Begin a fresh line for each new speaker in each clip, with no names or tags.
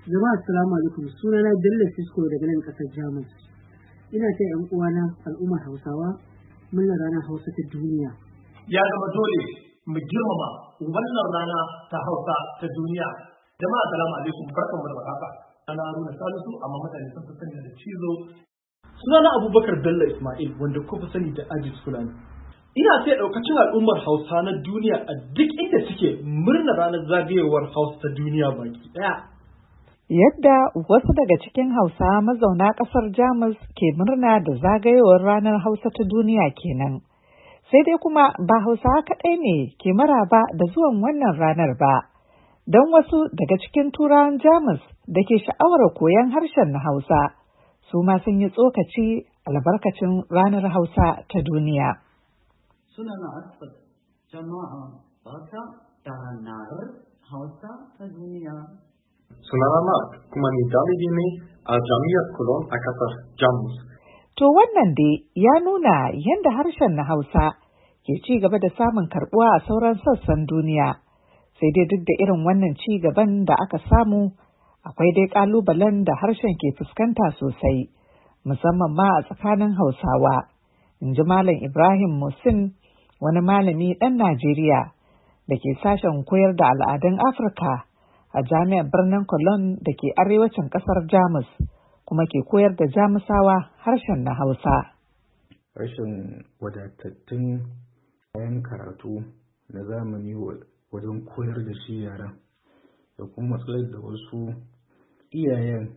Jama'a assalamu alaikum, sunana Bello Sisko daga nan ƙasar Jamus. Ina ta ‘yan uwana al'ummar Hausawa murnar ranar Hausa ta duniya.
Ya zama dole mu girmama wannan rana ta Hausa ta duniya. Jama'a assalamu alaikum, barkanmu da warhaka. Ana Haruna Salisu amma mutane sun fi sani da Cizo.
Sunana Abubakar Bello Ismail wanda kuka sani da Ajis Fulani. Ina sai ɗaukacin al'ummar Hausa na duniya a duk inda suke murnar ranar zagayowar Hausa ta duniya baki ɗaya.
Yadda wasu daga cikin Hausa mazauna ƙasar Jamus ke murna da zagayowar ranar Hausa ta duniya kenan. Sai dai kuma ba Hausawa kaɗai ne ke maraba da zuwan wannan ranar ba. Don wasu daga cikin Turawan Jamus da ke sha'awar koyon harshen na Hausa, su ma sun yi tsokaci albarkacin ranar Hausa ta duniya.
Sunana Asfad, jama'a barka da ranar Hausa ta duniya.
Sunana Mark, kuma ni dalibi ne a Jami'ar Cologne a ƙasar Jamus.
To wannan dai ya nuna yadda harshen na Hausa ke ci gaba da samun karɓuwa a sauran sassan duniya. Sai dai duk da irin wannan ci gaban da aka samu, akwai dai ƙalubalen da harshen ke fuskanta sosai, musamman ma a tsakanin Hausawa. In ji Malam Ibrahim Musin, wani malami ɗan Najeriya da ke sashen koyar da al'adun Afirka a jami'ar birnin Cologne da ke arewacin ƙasar Jamus, kuma ke koyar da Jamusawa harshen na Hausa.
Rashin wadatattun kayan karatu na zamani wajen koyar da shi yaran, da kuma matsalar da wasu iyayen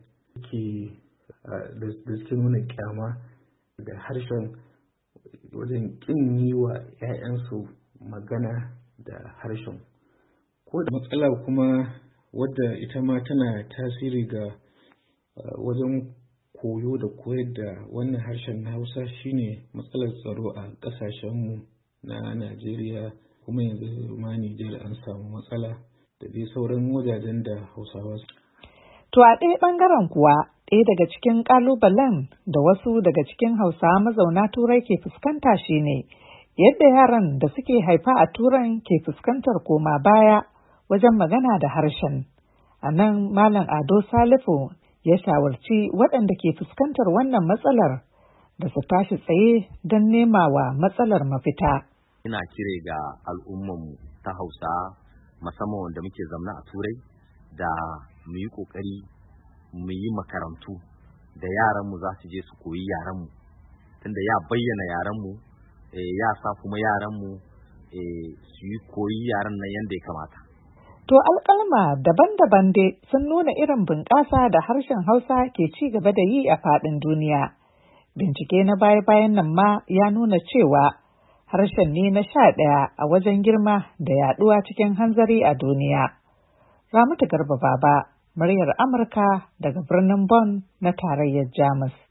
da suke nuna kyama da harshen wajen ƙin yi wa 'ya'yansu magana da harshen. Ko da matsala kuma wadda ita ma tana tasiri ga wajen koyo da koyar da wannan harshen na Hausa shine matsalar tsaro a ƙasashenmu na Najeriya, kuma yanzu ma Nijar an samu matsala da dai sauran wajajen da Hausawa.
To a ɗaya ɓangaren kuwa, ɗaya daga cikin ƙalubalen da wasu daga cikin Hausawa mazauna Turai ke fuskanta shine yadda yaran da suke haifa a Turan ke fuskantar koma baya wajen magana da harshen. A nan Malam Ado Salifu ya shawarci waɗanda ke fuskantar wannan matsalar da su tashi tsaye don nema wa matsalar mafita.
Ina kire ga al'ummanmu ta Hausa musamman wanda muke zaune a Turai da mu yi ƙoƙari mu yi makarantu da yaranmu za su je su koyi yaranmu, tunda ya bayyana yaranmu, ya sa kuma yaranmu su yi koyi yaran nan yadda ya kamata.
To alƙalma daban-daban dai sun nuna irin bunƙasa da harshen Hausa ke ci gaba da yi a faɗin duniya. Bincike na baya-bayan nan ma ya nuna cewa harshen ne na 11 a wajen girma da yaɗuwa cikin hanzari a duniya. Ramatu Garba Baba, muryar Amurka daga birnin Bonn na tarayyar Jamus.